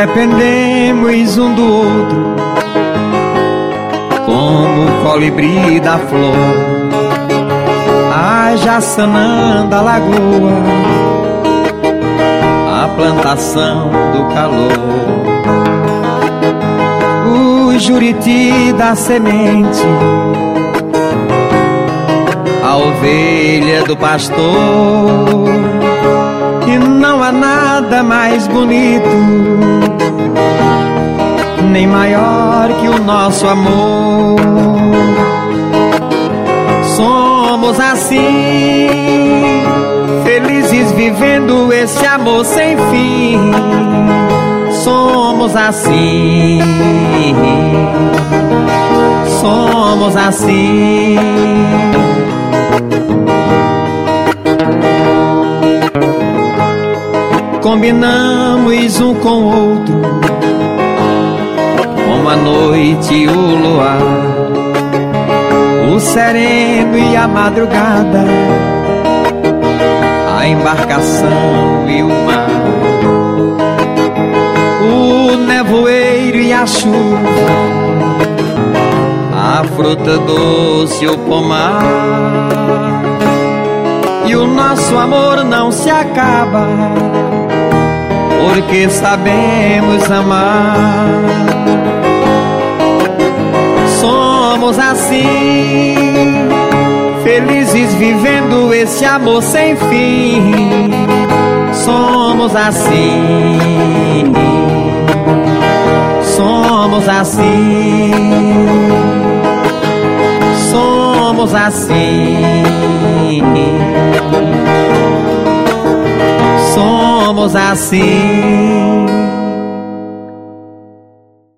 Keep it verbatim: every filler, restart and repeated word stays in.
dependemos um do outro, como o colibri da flor, haja sanando a lagoa, a plantação do calor, o juriti da semente, a ovelha do pastor. E não há nada mais bonito, nem maior que o nosso amor. Somos assim, felizes vivendo esse amor sem fim. Somos assim, somos assim. Combinamos um com o outro, como a noite e o luar, o sereno e a madrugada, a embarcação e o mar, o nevoeiro e a chuva, a fruta doce e o pomar. E o nosso amor não se acaba, porque sabemos amar. Somos assim, felizes vivendo esse amor sem fim. Somos assim, somos assim, somos assim, somos assim.